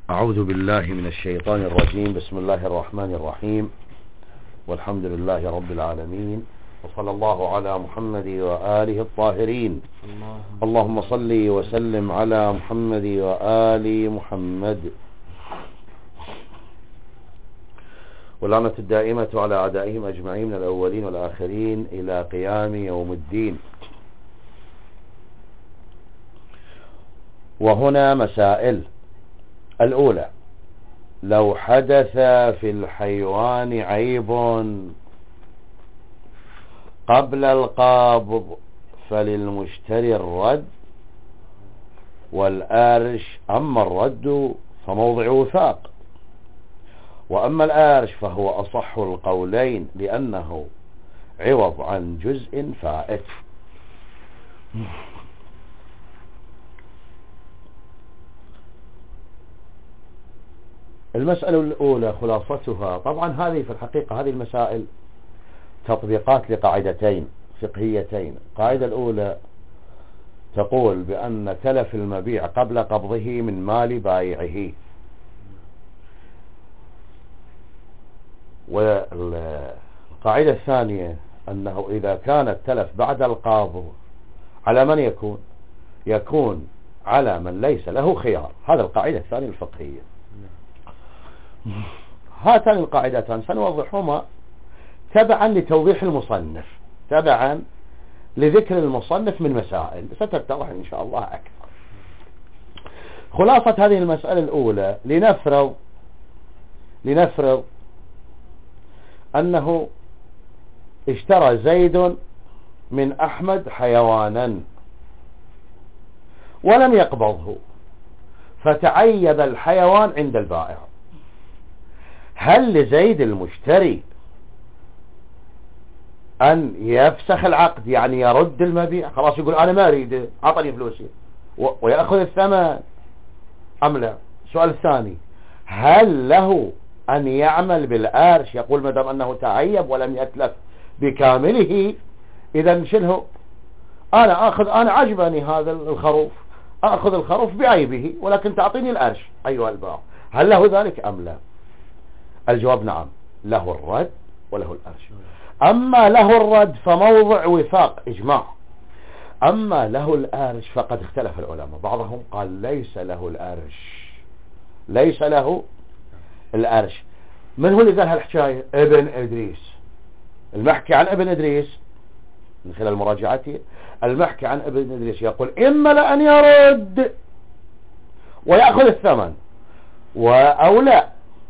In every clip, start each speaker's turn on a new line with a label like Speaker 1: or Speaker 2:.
Speaker 1: أعوذ بالله من الشيطان الرجيم. بسم الله الرحمن الرحيم، والحمد لله رب العالمين، وصلى الله على محمد وآله الطاهرين. اللهم صل وسلم على محمد وآل محمد، واللعنة الدائمة على أعدائهم أجمعين من الأولين والآخرين إلى قيام يوم الدين. وهنا مسائل. الأولى: لو حدث في الحيوان عيب قبل القابض فللمشتري الرد، والآرش أما الرد فموضع وثاق، وأما الآرش فهو أصح القولين لأنه عوض عن جزء فائت. المسألة الأولى خلاصتها، طبعا هذه في الحقيقة هذه المسائل تطبيقات لقاعدتين فقهيتين. القاعدة الأولى تقول بأن تلف المبيع قبل قبضه من مال بائعه، والقاعدة الثانية أنه إذا كان التلف بعد القابض على من يكون على من ليس له خيار. هذا القاعدة الثانية الفقهية. هاتان القاعدتان سنوضحهما تبعا لتوضيح المصنف، تبعا لذكر المصنف من مسائل ستتضح إن شاء الله أكثر. خلاصة هذه المسألة الأولى: لنفرض أنه اشترى زيد من أحمد حيوانا ولم يقبضه، فتعيب الحيوان عند البائع. هل لزيد المشتري أن يفسخ العقد، يعني يرد المبيع، خلاص يقول أنا ما أريد أعطني فلوسي ويأخذ الثمن، أم لا؟ السؤال الثاني: هل له أن يعمل بالآرش، يقول ما دام أنه تعيب ولم يتلف بكامله إذا شنو أنا عجبني هذا الخروف، أخذ الخروف بعيبه ولكن تعطيني الآرش أيها البائع. هل له ذلك أم لا؟ الجواب نعم، له الرد وله الأرش. أما له الرد فموضع وثاق إجماع، أما له الأرش فقد اختلف العلماء. بعضهم قال ليس له الأرش. من هو اللي قال هالحكاية؟ ابن إدريس. المحكي عن ابن إدريس من خلال مراجعته، المحكي عن ابن إدريس يقول إما لأن يرد ويأخذ الثمن، أو لا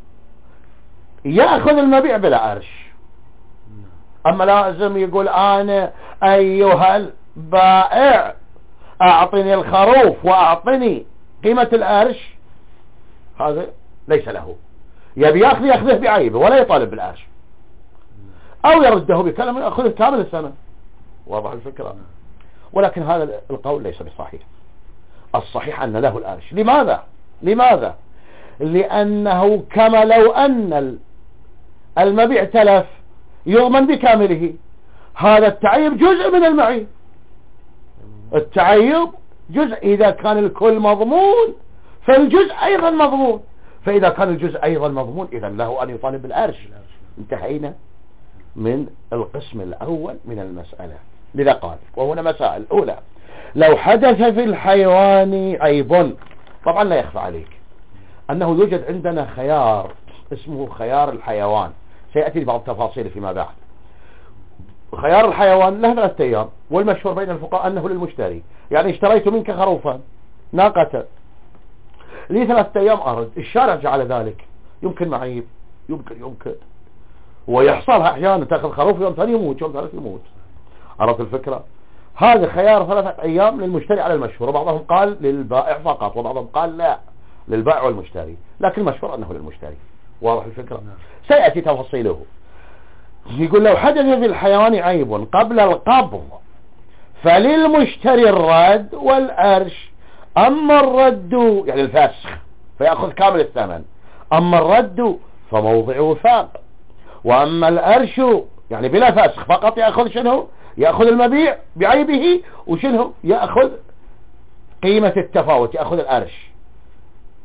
Speaker 1: يأخذ المبيع بلا أرش. أما لازم يقول أنا أيها البائع أعطني الخروف وأعطني قيمة الأرش، هذا ليس له. يبي يأخذه بعيبه ولا يطالب بالأرش، أو يرده بكلمة يأخذ كامل الثمن. واضح الفكرة؟ ولكن هذا القول ليس بصحيح. الصحيح أن له الأرش. لماذا؟ لأنه كما لو أن المبيع تلف يضمن بكامله. هذا التعيب جزء من المعيب، التعيب جزء. إذا كان الكل مضمون فالجزء أيضا مضمون، فإذا كان الجزء أيضا مضمون إذا له أن يطالب بالأرش. انتهينا من القسم الأول من المسألة. لذا قال وهنا مسائل. الأولى: لو حدث في الحيوان عيب، طبعا لا يخفى عليك أنه يوجد عندنا خيار اسمه خيار الحيوان، سيأتي بعض التفاصيل فيما بعد. خيار الحيوان له 3 أيام، والمشهور بين الفقهاء أنه للمشتري. يعني اشتريت منك خروفا ناقة لي 3 أيام أرد، الشارع جعل ذلك. يمكن معيب، يمكن ويحصلها أحيانا تأخذ خروف يوم ثاني يموت، يوم ثالث يموت. عرفت الفكرة؟ هذا خيار 3 أيام للمشتري على المشهور، وبعضهم قال للبائع فقط، وبعضهم قال لا للبائع والمشتري، لكن المشهور أنه للمشتري. واضح الفكرة؟ سيأتي تفصيله. يقول لو حدث في الحيوان عيب قبل القبض فللمشتري الرد والأرش. أما الرد يعني الفسخ فيأخذ كامل الثمن، أما الرد فموضع وثاق، وأما الأرش يعني بلا فسخ فقط يأخذ شنو؟ يأخذ المبيع بعيبه، وشنو؟ يأخذ قيمة التفاوت، يأخذ الأرش.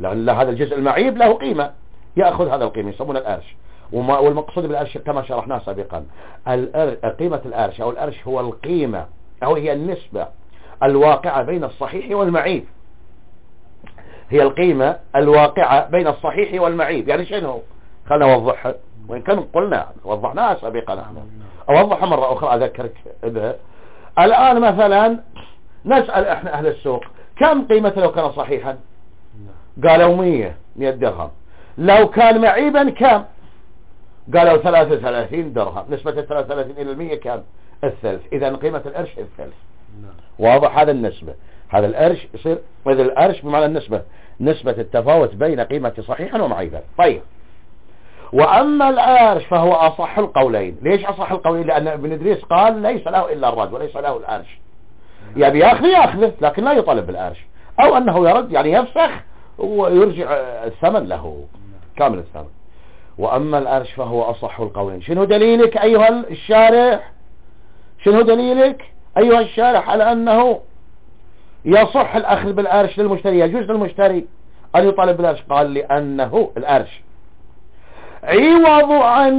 Speaker 1: لأن هذا الجزء المعيب له قيمة، يأخذ هذا القيمة يسمونه الأرش. والمقصود بالأرش كما شرحناه سابقا، قيمة الأرش أو الأرش هو القيمة أو هي النسبة الواقعة بين الصحيح والمعيب، هي القيمة الواقعة بين الصحيح والمعيب. يعني شنو؟ خلنا نوضحها، وإن كان قلنا وضحناها سابقا، احنا أوضحها مرة أخرى أذكرك بها. الآن مثلا نسأل احنا أهل السوق كم قيمته لو كان صحيحا؟ قالوا 100 درهم. لو كان معيبا كم؟ قالوا 33 درهم. نسبة 33 إلى 100 كم؟ الثلث. إذا قيمة القرش الثلث. واضح هذا النسبة، هذا القرش يصير، إذا القرش بمعنى النسبة، نسبة التفاوت بين قيمة صحيحا ومعيبا. طيب، وأما القرش فهو أصح القولين. ليش أصح القولين؟ لأن ابن إدريس قال ليس له إلا الرد وليس له القرش. يعني يأخذه لكن لا يطالب بالقرش، أو أنه يرد يعني يفسخ ويرجع الثمن له كامل الثمن. وأما القرش فهو أصح القولين. شنو دليلك أيها الشارح؟ شنو دليلك أيها الشارح على أنه يصح الأخذ بالقرش للمشتري، يجوز للمشتري أن يطالب بالقرش؟ قال لأنه القرش عوض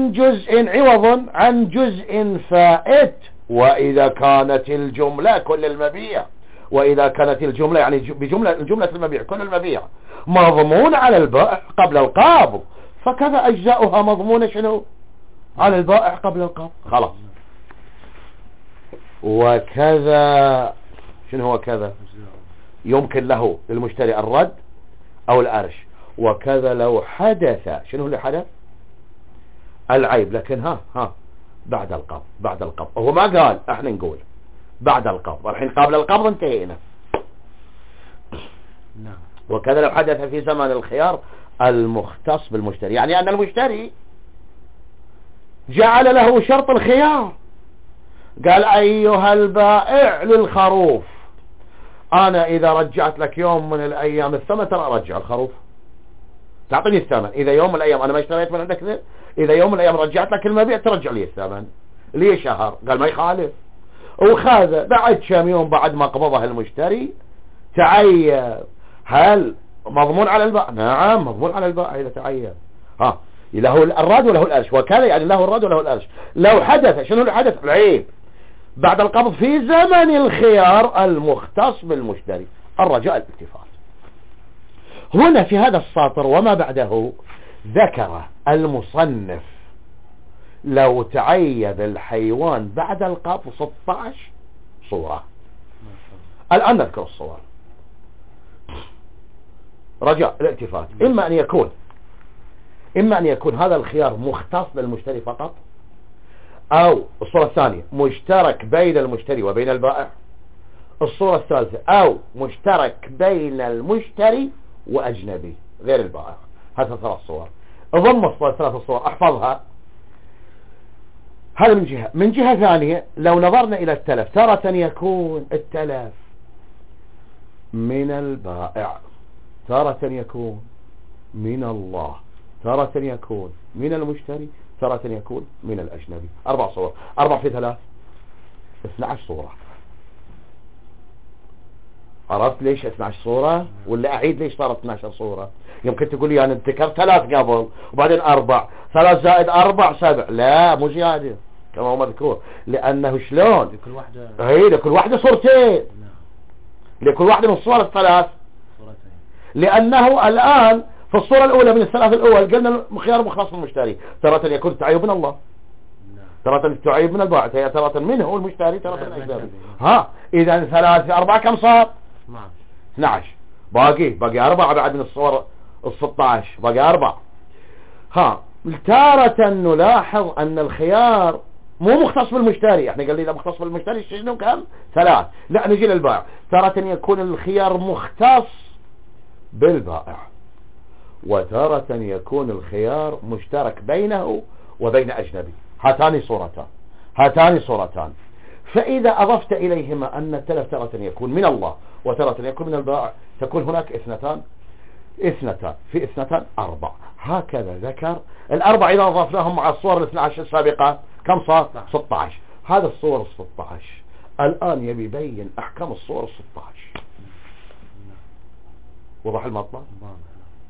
Speaker 1: عن جزء فائت، وإذا كانت الجملة كل المبيع، وإذا كانت الجملة يعني جملة المبيع كل المبيع مضمون على البائع قبل القبض، فكذا أجزاؤها مضمونة شنو؟ على البائع قبل القبض. خلاص. وكذا شنو هو كذا؟ يمكن له للمشتري الرد أو القرش. وكذا لو حدث، شنو اللي حدث؟ العيب، لكن بعد القبض هو ما قال، احنا نقول بعد القبض. الحين قبل القبض انتهينا. وكذا لو حدث في زمن الخيار المختص بالمشتري، يعني أن المشتري جعل له شرط الخيار، قال أيها البائع للخروف، أنا إذا رجعت لك يوم من الأيام الثمن ترى أرجع الخروف، تعطيني الثمن. إذا يوم من الأيام أنا ما اشتريت من عندك ذا، إذا يوم من الأيام رجعت لك المبيع ترجع لي الثمن. ليه شهر؟ قال ما يخالف. وخذ بعد كم يوم بعد ما قبضها المشتري تعيب. هل مضمون على البائع؟ نعم مضمون على البائع إذا تعيب. له الرد وله القرش. وكذا يعني له الرد وله القرش. لو حدث، شنو اللي حدث؟ العيب بعد القبض في زمن الخيار المختص بالمشتري، الرجاء الالتفات. هنا في هذا السطر وما بعده ذكر المصنف لو تعيب الحيوان بعد القبض 16 صورة. الآن نذكر الصور. رجاء الالتفات. إما أن يكون هذا الخيار مختص بالمشتري فقط، أو الصورة الثانية مشترك بين المشتري وبين البائع، الصورة الثالثة أو مشترك بين المشتري وأجنبي غير البائع. هذا 3 صور. ضم الصور 3 صور احفظها. هذا من جهة. من جهة ثانية لو نظرنا إلى التلف، تارة يكون التلف من البائع، تارة يكون من الله، تارة يكون من المشتري، تارة يكون من الأجنبي. 4 صور. 4 في 3 12 صورة. عرفت ليش 12 صورة؟ ولا أعيد ليش صارت 12 صورة؟ يمكن تقول لي أنا ذكرت 3 قبل وبعدين 4، 3 زائد 4 7. لا مو زيادة كما هو مذكور، لأنه شلون
Speaker 2: لكل واحدة
Speaker 1: لكل واحدة صورتين. لكل واحدة من الصور الثلاث
Speaker 2: صورتين،
Speaker 1: لأنه الآن في الصورة الأولى من الثلاث الأول قلنا خيار مختص من المشتري، ترى يكون تعيب من الله، ترى تعيب من البائع، ترى منه المشتري، ترى من الأجنبي. إذا 3 في 4 كم صار؟ 12. باقي 4 بعد من الصور 16، باقي 4. تارة نلاحظ أن الخيار مو مختص بالمشتري. احنا قال لي إذا مختص بالمشتري شنو كم؟ 3. لا نجي للبائع. تارة يكون الخيار مختص بالبائع، وتارة يكون الخيار مشترك بينه وبين أجنبي. هاتان صورتان. فإذا أضفت إليهما أن التلف تارة يكون من الله وتارة يكون من البائع، تكون هناك اثنتان في 2 4. هكذا ذكر 4. إذا أضفناهم مع الصور 12 السابقة كم صار؟ 16. هذا الصور 16. الآن يبي يبين أحكام الصور 16. وضح المطلب؟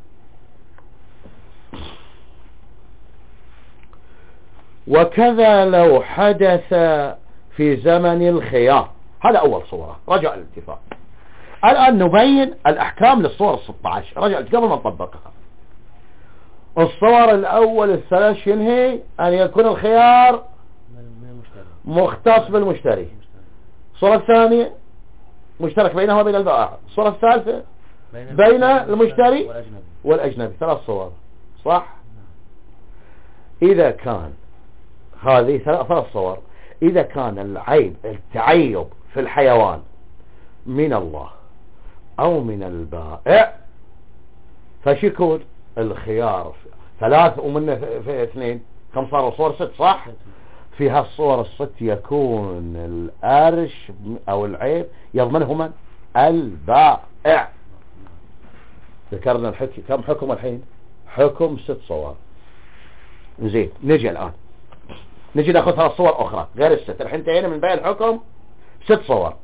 Speaker 1: وكذا لو حدث في زمن الخيار. هذا أول صورة، رجع الاتفاق. الآن نبين الأحكام للصور 16، رجع قبل ما نطبقها. الصور الأول الثلاث ينهي أن يكون الخيار مختص بالمشتري. الصورة الثانية مشترك بينه وبين البائع. الصورة الثالثة بين المشتري والأجنبي. 3 صور، صح؟ إذا كان هذه 3 صور، إذا كان العيب التعيب في الحيوان من الله أو من البائع فش يكون الخيار 3 ومنه في 2، كم صاروا صور؟ 6، صح؟ في هالصور ال6 يكون الأرش أو العيب يضمنه من؟ البائع. ذكرنا كم حكم الحين؟ حكم 6 صور. زين، نجي الآن نجي ناخذ 3 صور أخرى غير ال6. الحين انتهينا من بيان الحكم 6 صور.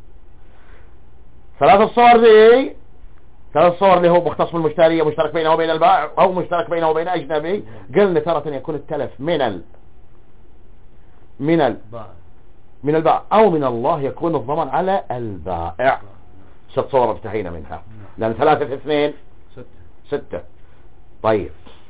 Speaker 1: 3 صور ذي 3 صور اللي هو مختص بالمشتري، مشترك بينه وبين البائع أو مشترك بينه وبين أجنبي. قلنا تارة يكون التلف من البائع أو من الله، يكون الضمان على البائع. 6 صور انتهينا منها، لأن 3 في 2 6. طيب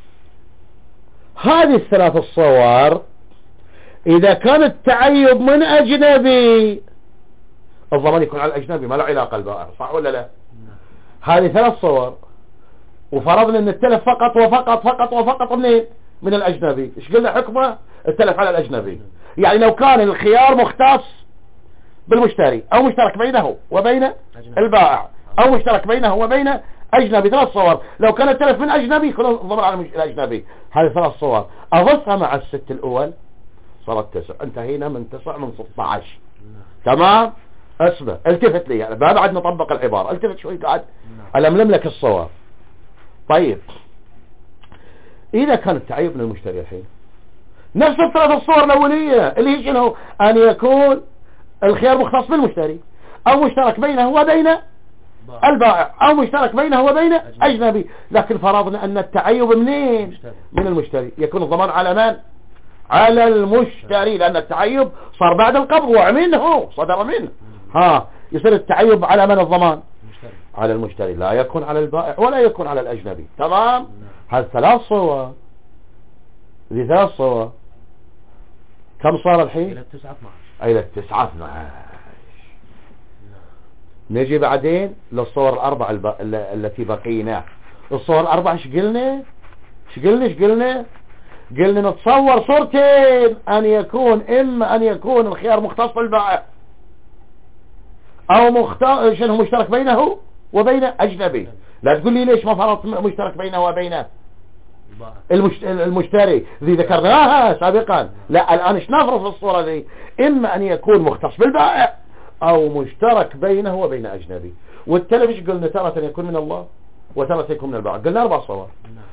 Speaker 1: هذه ال3 الصور إذا كان التعيب من أجنبي الضمان يكون على الأجنبي، ما له علاقة البائع، صح ولا لا؟ هذه 3 صور وفرضنا أن التلف فقط وفقط فقط وفقط من الأجنبي. إيش قلنا حكمه؟ التلف على الأجنبي. يعني لو كان الخيار مختص بالمشتري أو مشترك بينه وبين البائع أو مشترك بينه وبين أجنبي. 3 صور. لو كان التلف من أجنبي يكون الضمان على الأجنبي. هذه 3 صور أضفها مع ال6 الأول صارت 9. انتهينا من 9 من 16. تمام؟ اسمع، التفت لي يعني بعد نطبق العبارة. التفت شوي قاعد ألملم لك الصور. طيب إذا كان التعيب من المشتري الحين نفس ال3 الصور الأولية اللي هي شنو؟ أن يكون الخيار مختص بالمشتري أو مشترك بينه وبين البائع أو مشترك بينه وبين أجنبي. لكن فرضنا أن التعيب منين؟ من المشتري، يكون الضمان على من؟ على المشتري، لأن التعيب صار بعد القبض ومنه صدر منه. يصير التعيب على من الضمان؟ على المشتري، لا يكون على البائع ولا يكون على الأجنبي. تمام؟ هذه 3 صور. ذي 3 صور كم صار الحين؟ إلى 9 12. نجي بعدين للصور ال4 التي بقينا. الصور ال4 ايش قلنا؟ قلنا نتصور صورتين، أن يكون إما أن يكون الخيار مختص بالبائع أو مشترك بينه وبين أجنبي. لا تقول لي ليش ما فرضت مشترك بينه وبين المشتري ذي ذكرناها سابقا. لا الآن ايش نفرض في الصورة ذي؟ إما أن يكون مختص بالبائع أو مشترك بينه وبين أجنبي. والتلف ايش قلنا؟ تارة يكون من الله وتارة يكون من البائع. قلنا 4 صور.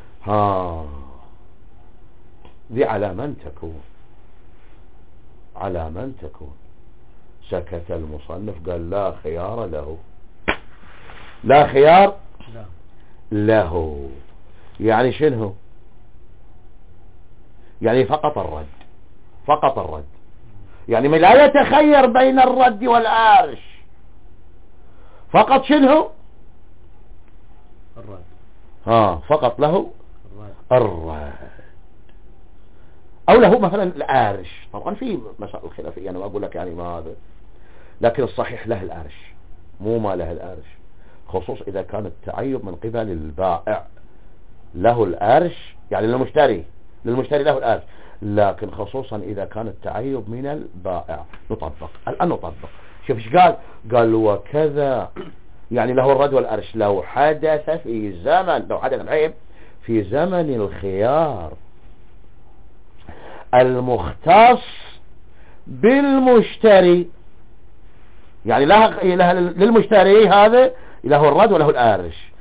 Speaker 1: ذي على من تكون؟ سكت المصنف قال لا خيار له. يعني شنو؟ يعني فقط الرد. يعني ما لا يتخير بين الرد والآرش، فقط شنو؟ الرد. فقط له الرد أو له مثلا الآرش. طبعا في مسائل خلافية أنا ما أقول لك يعني ما هذا، لكن الصحيح له الآرش، مو ما له الآرش، خصوص إذا كان التعيب من قبل البائع له الآرش، يعني للمشتري له الآرش، لكن خصوصا إذا كان التعيب من البائع. الآن نطبق. شوف ايش قال وكذا، يعني له الرد والأرش لو حدث العيب في زمن الخيار المختص بالمشتري، يعني للمشتري هذا له الرد وله الآرش.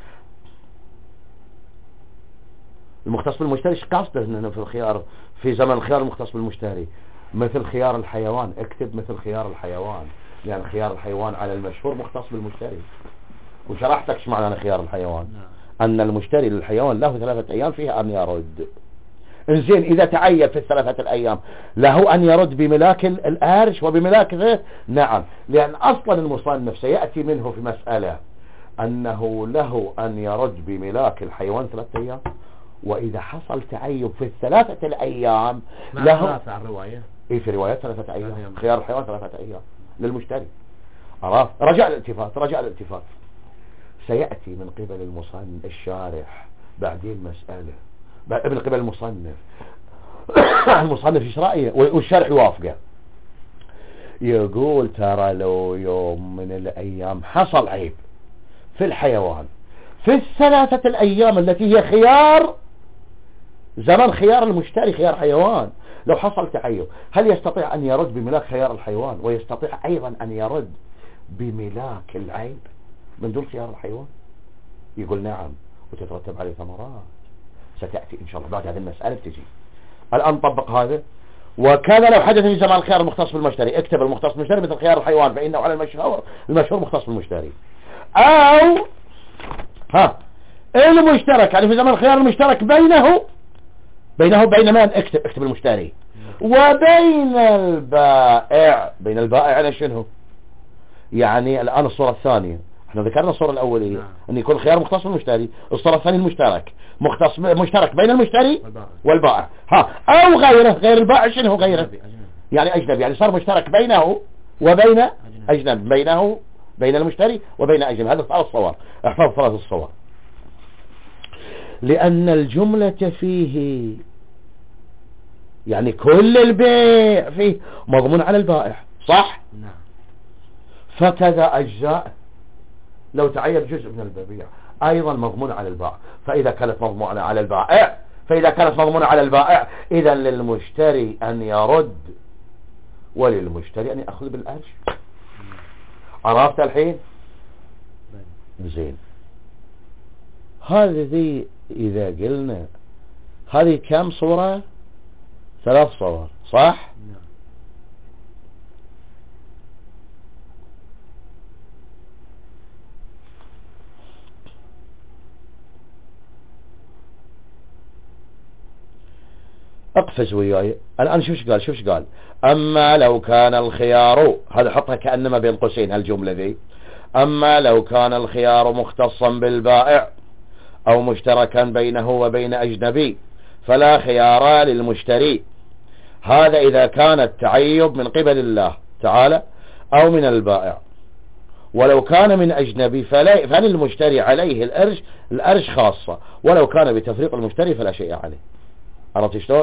Speaker 1: المختص بالمشتري ايش قصده انه في الخيار في زمن الخيار المختص بالمشتري؟ مثل خيار الحيوان، اكتب مثل خيار الحيوان، يعني خيار الحيوان على المشهور مختص بالمشتري. وشرحتك ايش معنى خيار الحيوان، ان المشتري للحيوان له 3 ايام فيها ان يرد. انزين إذا تعين في الثلاثة الأيام له أن يرد بملاك الأرش وبملاك ذه؟ نعم، لأن أصلا المصنف سيأتي منه في مسألة أنه له أن يرد بملاك الحيوان 3 أيام، وإذا حصل تعيب في الثلاثة الأيام له
Speaker 2: الرواية
Speaker 1: إيه، في روايات 3 أيام خيار الحيوان 3 أيام للمشتري. عرفت؟ رجع الالتفات سيأتي من قبل المصنف الشارح بعدين مسألة من قبل المصنف المصنف ايش رأيه والشارح يوافقه، يقول ترى لو يوم من الأيام حصل عيب في الحيوان في ال3 الأيام التي هي خيار زمن خيار المشتري خيار حيوان، لو حصل تعيب هل يستطيع أن يرد بملاك خيار الحيوان ويستطيع أيضا أن يرد بملاك العيب من دون خيار الحيوان؟ يقول نعم، وتترتب عليه ثمرات ستأتي إن شاء الله بعد هذه المسألة تجي. الآن طبق هذا. وكذا لو حدث في زمان الخيار المختص بالمشتري، اكتب المختص بالمشتري مثل خيار الحيوان فإنه على المشهور مختص بالمشتري، أو المشترك يعني في زمان الخيار المشترك بينه وبين من؟ اكتب المشتري وبين البائع. بين البائع يعني شنو؟ يعني الآن الصورة الثانية احنا ذكرنا الصورة الأولية أن يكون الخيار مختص بالمشتري، الصورة الثانية المشترك مشترك بين المشتري والبائع. أو غير البائع شنو غيره؟ يعني أجنبي، يعني صار مشترك بينه وبين أجنبي، بين المشتري وبين أجنبي. هذا 3 صور، احفظ 3 الصور، لأن الجملة فيه يعني كل البيع فيه مضمون على البائع، صح؟
Speaker 2: نعم.
Speaker 1: فكذا أجزاء لو تعين جزء من البيع أيضا مضمون على البائع، فإذا كانت مضمونة على البائع إذا للمشتري أن يرد وللمشتري أن يأخذ بالأرش. عرفت الحين؟ زين. هذه إذا قلنا هذه كم صورة؟ 3 صور، صح؟ اقفز وياي الآن. شوف قال أما لو كان الخيار، هذا حطها كأنما بين قوسين هالجملة ذي، أما لو كان الخيار مختصا بالبائع أو مشتركا بينه وبين أجنبي فلا خيار للمشتري. هذا إذا كان التعيب من قبل الله تعالى أو من البائع، ولو كان من أجنبي فللمشتري عليه الأرش خاصة، ولو كان بتفريق المشتري فلا شيء عليه. عرفت شلون؟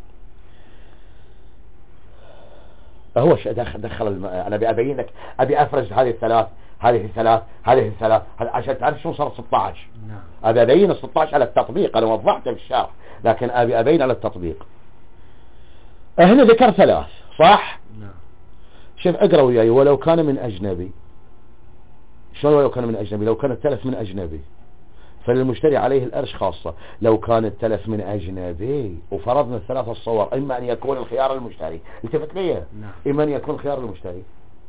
Speaker 1: هو دخل أنا أبين لك، أبي أفرز هذه الثلاث عشان تعرف شو صار 16.
Speaker 2: نعم.
Speaker 1: أبي أبين 16 على التطبيق، أنا وضحته في الشرح لكن أبي أبين على التطبيق. هنا ذكر 3 صح؟
Speaker 2: نعم.
Speaker 1: شوف اقرأ وياي. ولو كان من أجنبي، شلون ولو كان من أجنبي؟ لو كان التلف من أجنبي فللمشتري عليه الأرش خاصة. لو كان التلف من أجنبي وفرضنا ال3 الصور، إما أن يكون الخيار المشتري، التفت ليه؟
Speaker 2: نعم.
Speaker 1: إما أن يكون خيار المشتري،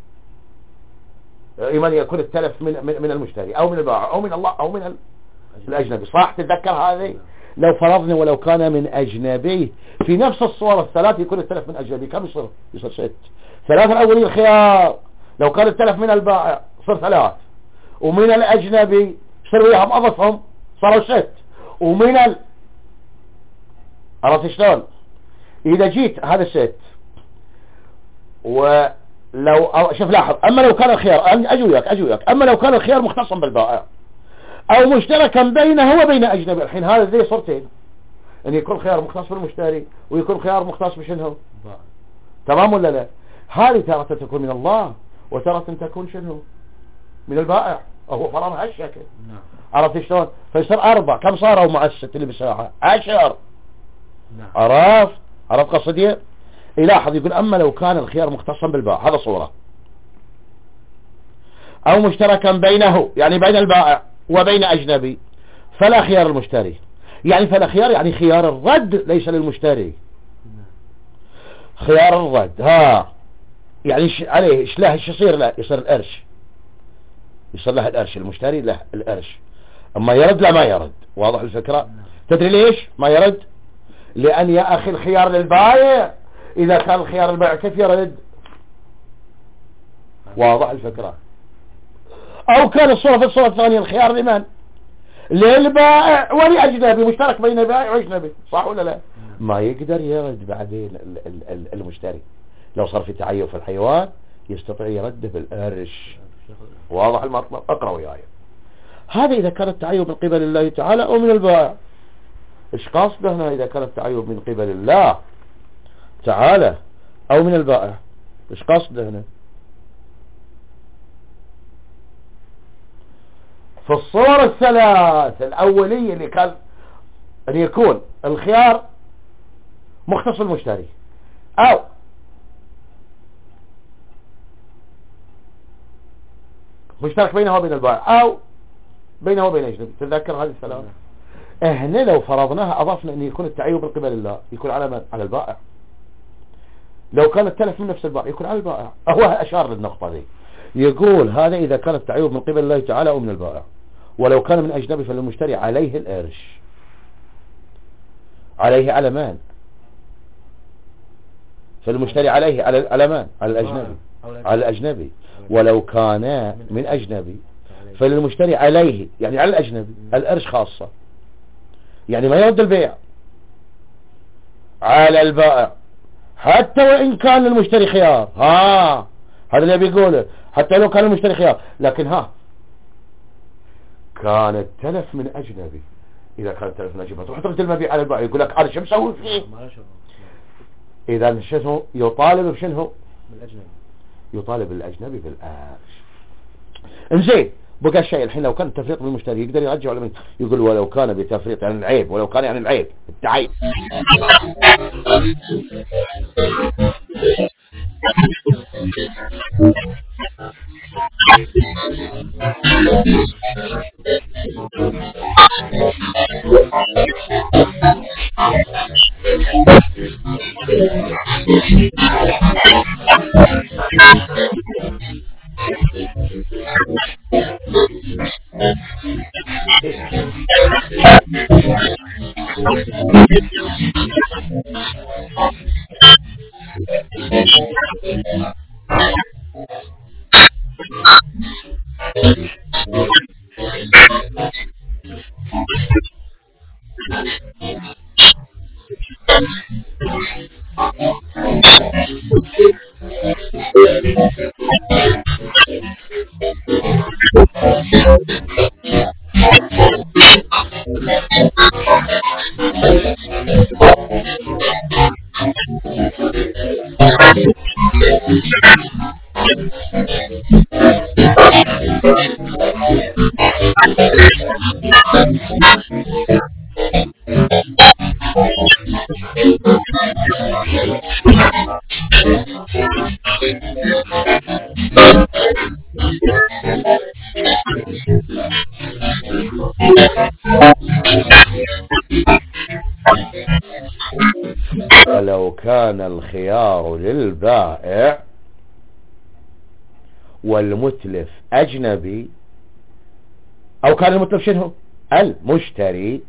Speaker 1: إما أن يكون التلف من المشتري أو من البائع أو من الله أو من الأجنبي، صح؟ تتذكر هذه؟
Speaker 2: نعم.
Speaker 1: لو فرضنا ولو كان من أجنبي في نفس الصور ال3 يكون التلف من أجنبي، كم يصير 6. 3 الأولين الخيار، لو كان التلف من البائع صار 3، ومن الأجنبي صار وياهم أضفهم صاروا 6، ومن عرفت شلون؟ إذا جيت هذا 6 ولو شوف لاحظ، أما لو كان الخيار أجي وياك أما لو كان الخيار مختصا بالبائع أو مشتركا بينه وبين أجنبي، الحين هذا زي صورتين، أن يكون خيار مختص بالمشتري ويكون خيار مختص بشنو؟ تمام ولا لا؟ هذه تارة تكون من الله وتارة تكون شنو؟ من البائع، هو فرضها هالشكل.
Speaker 2: نعم.
Speaker 1: عرفت شلون؟ فيصير 4، كم صاروا مع 6 اللي بساعة؟ 10.
Speaker 2: نعم.
Speaker 1: عرفت قصدي؟ يلاحظ يقول أما لو كان الخيار مختصا بالبائع، هذا صورة، أو مشتركا بينه يعني بين البائع وبين أجنبي فلا خيار المشتري، يعني فلا خيار يعني خيار الرد ليس للمشتري. خيار الرد يعني عليه ايش يصير له؟ يصير الأرش، يصير له الأرش، المشتري له الأرش. أما يرد لا ما يرد. واضح الفكرة؟ تدري ليش ما يرد؟ لأن يا أخي الخيار للبائع، إذا كان الخيار للبائع كيف يرد؟ واضح الفكرة. أو كان الصورة في الصورة الثانية الخيار لمن؟ للبائع ولأجنبي، مشترك بين بائع وأجنبي، صح ولا لا؟ ما يقدر يرد بعدين المشتري لو صار في تعيب في الحيوان يستطيع يرده بالقرش. واضح المطلب؟ اقرأ وياي. هذا إذا كان التعيب من قبل الله تعالى أو من البائع. إيش قصده هنا إذا كان التعيب من قبل الله تعالى أو من البائع؟ إيش قصده هنا؟ في الصور الثلاث الأولية اللي كان أن يكون الخيار مختص المشتري أو مشترك بينه وبين البائع أو بينه وبين أجنبي، تذكر هذه الثلاثة. هنا لو فرضناها أضفنا أن يكون التعيب من قبل الله، يكون على من؟ على البائع. لو كان التلف من نفس البائع يكون على البائع. هو أشار للنقطة دي، يقول هذا إذا كان التعيب من قبل الله تعالى أو من البائع، ولو كان من أجنبي فالمشتري عليه القرش. عليه على من؟ فالمشتري عليه على من؟ على الأجنبي. على الأجنبي. ولو كان من أجنبي فالمشتري عليه، يعني على الأجنبي، القرش خاصة، يعني ما يرد البيع على البائع حتى وإن كان للمشتري خيار. هذا اللي بيقوله، حتى لو كان المشتري خيار. لكن كان التلف من أجنبي. إذا كان التلف من أجنبي تروح ترد المبيع على البائع، يقول لك أنا شو مسوي فيه؟ إذا شنو يطالب بشنو؟ بالأجنبي. يطالب الأجنبي بالقرش. انزين بقى الشيء الحين لو كان التفريط بالمشتري يقدر يرجع ولا يقول ولو كان بتفريط يعني العيب، ولو كان يعني العيب التعيب. ولو كان الخيار للبائع والمتلف أجنبي، أو كان المتلف شنو؟ المشتري.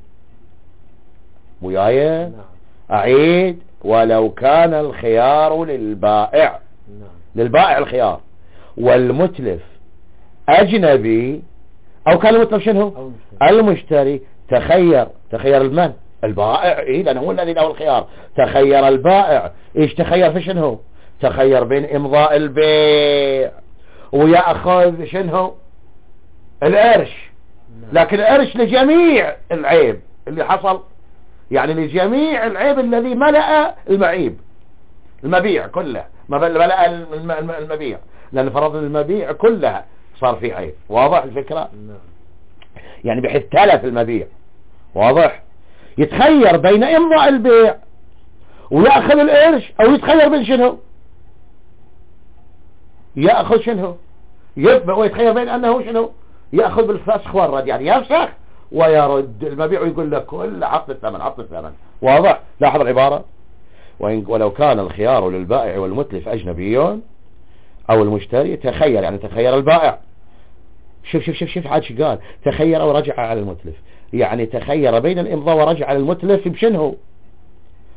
Speaker 1: وياي أعيد، ولو كان الخيار للبائع، للبائع الخيار، والمتلف أجنبي، أو كان المتلف شنو؟ المشتري. تخير المن؟ البائع. لأنه هو الذي له الخيار. تخير البائع. إيش تخير في شنو؟ تخير بين إمضاء البيع ويأخذ شنو؟ القرش. لكن القرش لجميع العيب اللي حصل، يعني لجميع العيب الذي ملأ المبيع كله، ملأ المبيع، لأن فرضنا المبيع كلها صار فيه عيب. واضح الفكرة؟ يعني بحيث تلف المبيع. واضح؟ يتخير بين إمضاء البيع ويأخذ القرش، أو يتخير بين شنو؟ يأخذ شنو؟ ويتخير بين أنه شنو؟ يأخذ بالفسخ والرد، يعني يفسخ ويرد المبيع ويقول لك كل عقد الثمن. واضح؟ لاحظ العبارة. ولو كان الخيار للبائع والمتلف أجنبي أو المشتري، تخير يعني تخير البائع. شوف عاد قال تخير ورجع على المتلف، يعني تخير بين الإمضاء ورجع على المتلف بشنه؟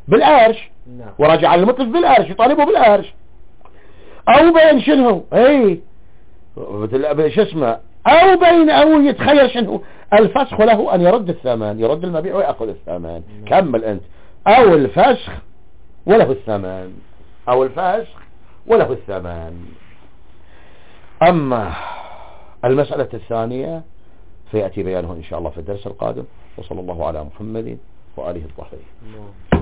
Speaker 1: بالأرش، وراجع على المتلف بالأرش، يطالبه بالأرش. او بين شنو شو اسمه، او بين او يتخيل شنو الفسخ له ان يرد الثمن، يرد المبيع ويأخذ الثمن. كمل انت. او الفسخ وله الثمن، او الفسخ وله الثمن. اما المسألة الثانية فيأتي بيانه ان شاء الله في الدرس القادم. وصلى الله على محمد وآله الطاهرين.